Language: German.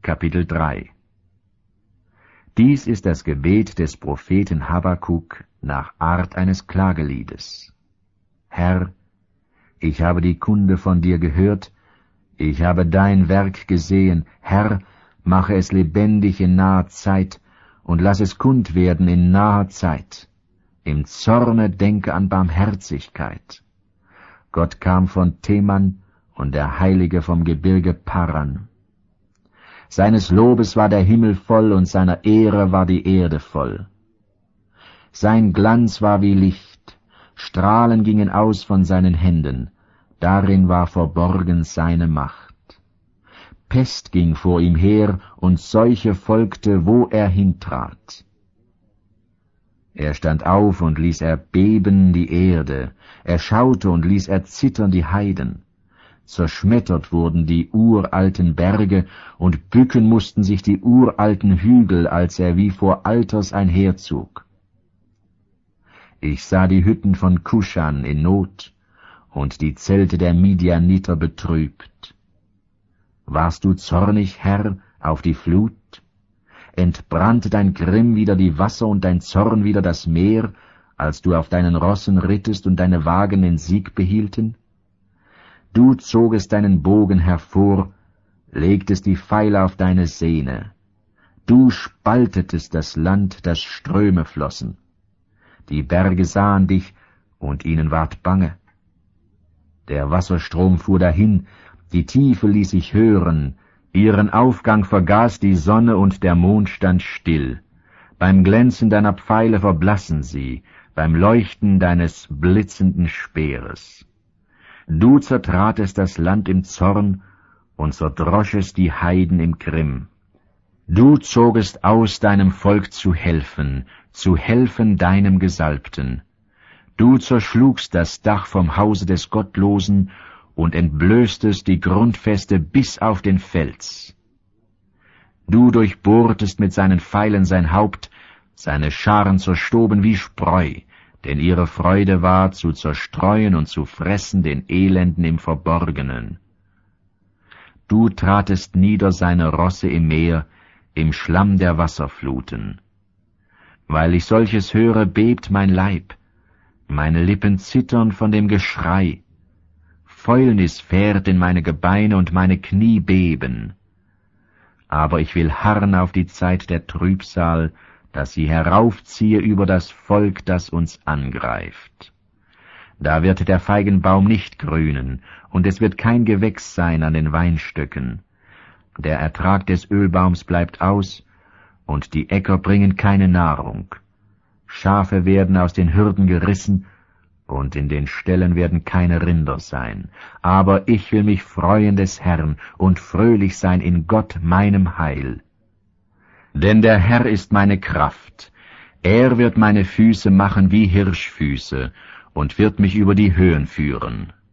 Kapitel 3. Dies ist das Gebet des Propheten Habakuk nach Art eines Klageliedes. Herr, ich habe die Kunde von dir gehört, ich habe dein Werk gesehen. Herr, mache es lebendig in naher Zeit und lass es kund werden in naher Zeit. Im Zorne denke an Barmherzigkeit. Gott kam von Teman und der Heilige vom Gebirge Paran. Seines Lobes war der Himmel voll und seiner Ehre war die Erde voll. Sein Glanz war wie Licht, Strahlen gingen aus von seinen Händen, darin war verborgen seine Macht. Pest ging vor ihm her und Seuche folgte, wo er hintrat. Er stand auf und ließ erbeben die Erde, er schaute und ließ erzittern die Heiden. Zerschmettert wurden die uralten Berge, und bücken mussten sich die uralten Hügel, als er wie vor Alters einherzog. Ich sah die Hütten von Kuschan in Not und die Zelte der Midianiter betrübt. Warst du zornig, Herr, auf die Flut? Entbrannte dein Grimm wider die Wasser und dein Zorn wider das Meer, als du auf deinen Rossen rittest und deine Wagen den Sieg behielten? Du zogest deinen Bogen hervor, legtest die Pfeile auf deine Sehne. Du spaltetest das Land, das Ströme flossen. Die Berge sahen dich, und ihnen ward bange. Der Wasserstrom fuhr dahin, die Tiefe ließ sich hören, ihren Aufgang vergaß die Sonne und der Mond stand still. Beim Glänzen deiner Pfeile verblassen sie, beim Leuchten deines blitzenden Speeres. Du zertratest das Land im Zorn und zerdroschest die Heiden im Grimm. Du zogest aus, deinem Volk zu helfen deinem Gesalbten. Du zerschlugst das Dach vom Hause des Gottlosen und entblößtest die Grundfeste bis auf den Fels. Du durchbohrtest mit seinen Pfeilen sein Haupt, seine Scharen zerstoben wie Spreu, denn ihre Freude war, zu zerstreuen und zu fressen den Elenden im Verborgenen. Du tratest nieder seine Rosse im Meer, im Schlamm der Wasserfluten. Weil ich solches höre, bebt mein Leib, meine Lippen zittern von dem Geschrei. Fäulnis fährt in meine Gebeine und meine Knie beben. Aber ich will harren auf die Zeit der Trübsal, dass sie heraufziehe über das Volk, das uns angreift. Da wird der Feigenbaum nicht grünen, und es wird kein Gewächs sein an den Weinstöcken. Der Ertrag des Ölbaums bleibt aus, und die Äcker bringen keine Nahrung. Schafe werden aus den Hürden gerissen, und in den Ställen werden keine Rinder sein. Aber ich will mich freuen des Herrn und fröhlich sein in Gott meinem Heil. Denn der Herr ist meine Kraft. Er wird meine Füße machen wie Hirschfüße und wird mich über die Höhen führen.